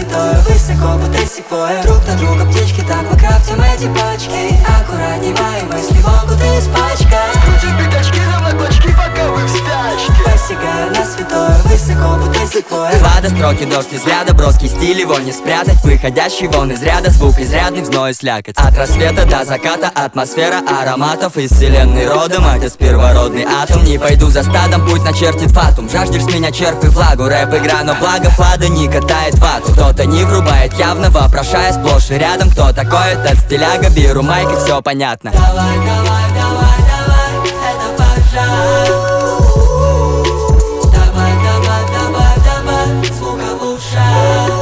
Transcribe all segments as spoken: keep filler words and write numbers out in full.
святое, высоко, будто секвоя. Друг на друга птички, так мы крафтим эти пачки. Аккуратней, мои мысли могут испачкать. Крутим пятачки, равно клочки, пока вы в спячке. Посягаю на святое, высоко, будто секвоя. Вода, строки, дождь из ряда, броский стиль, его не спрятать. Выходящий вон из ряда, звук изрядный, в зной слякоть. От рассвета до заката атмосфера ароматов из вселенной родом. Отец первородный атом. Не пойду за стадом, путь начертит фатум. Жаждешь с меня, черпай влагу, рэп игра, но благо флада не катает вату. Кто-то не врубает явно, вопрошая сплошь и рядом. Кто такой этот стиляга, беру майк и все понятно. Давай, давай, давай, давай, это пожар. Давай, давай, давай, давай, звука в ушах.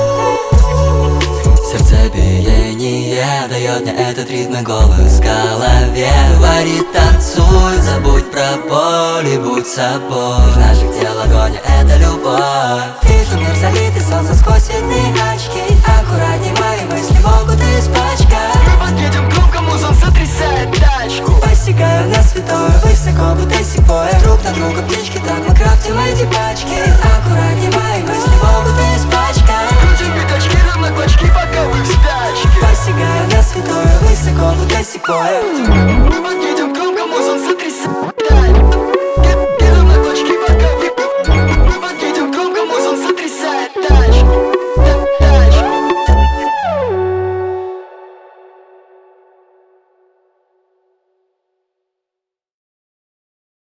Сердцебиение дает мне этот ритм и голос в голове. Говорит, танцуй, забудь про боль и будь собой. В наших тел огонь, это любовь. Вижу мир залитый солнцем сквозь цветные очки. Аккуратней, мои мысли могут испачкать. Мы подъедем громко, музон сотрясает тачку. Посягаю на святое, высоко, будто